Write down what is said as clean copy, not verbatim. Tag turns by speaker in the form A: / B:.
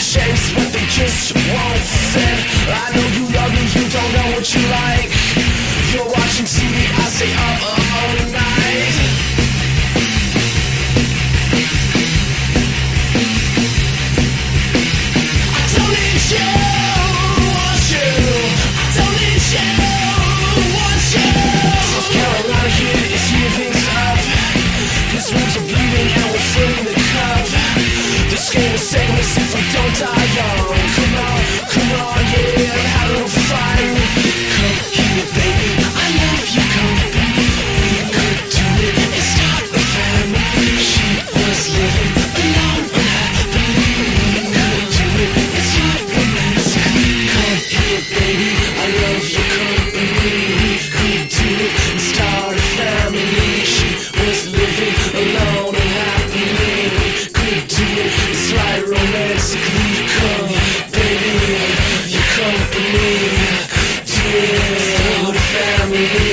A: chase, but they just won't fit. I know you love me, you don't know what you like. You're watching TV, I stay up all night. I don't need you, want you. I don't need you, want you. South Carolina here is heaving up. His wounds are bleeding and we're filling the cup. This game is saving us if we don't die young. Come on, yeah, have a little fun. Come here, baby, I love your company. We could do it and start a family. She was living alone unhappily. We could do it and start romancing. Come here, baby, I love your company. We could do it and start a family. She was living alone unhappily. We could do it and slide romantically. Come, baby, your company. Do it, start a family.